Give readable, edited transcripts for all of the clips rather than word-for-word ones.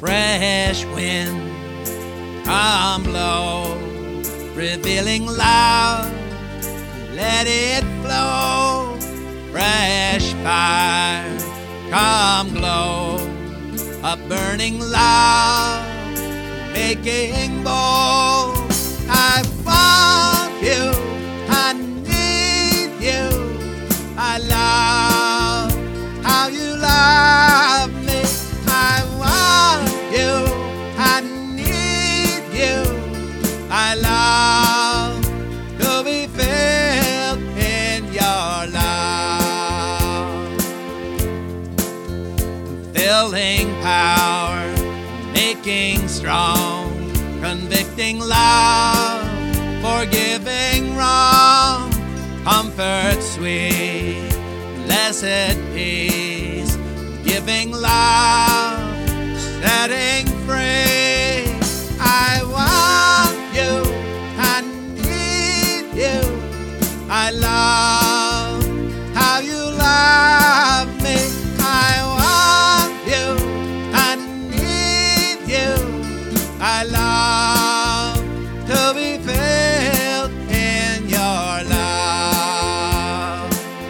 Fresh wind, come blow, revealing love, let it flow. Fresh fire, come glow, a burning love, making bold. I want you, I need you, I love how you love me. I want you, I need you, I love to be filled in your love. Filling power, making strong, convicting love, forgiving wrong, comfort sweet, blessed peace, giving love, setting free. I want you, I need you, I love how you love me. I want you, I need you, I love to be filled in your love.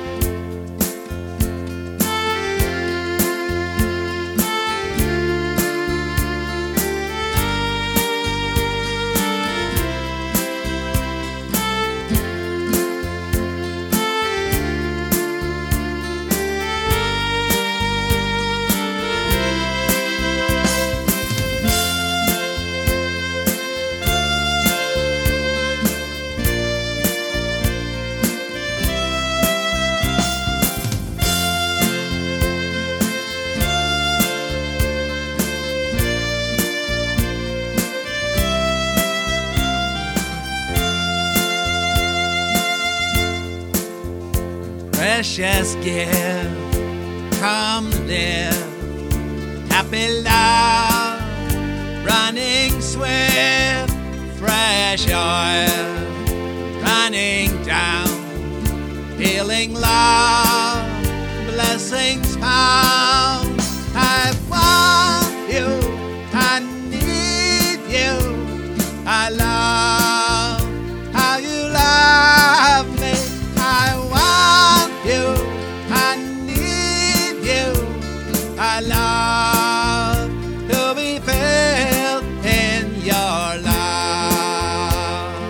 Precious gift, come live, happy love, running swift, fresh oil, running down, healing love, blessings found. I want you, I need you, I love how you love me. I want you, I need you, I love to be filled in your love.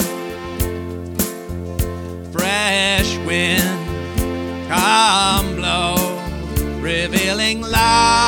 Fresh wind, come blow, revealing love,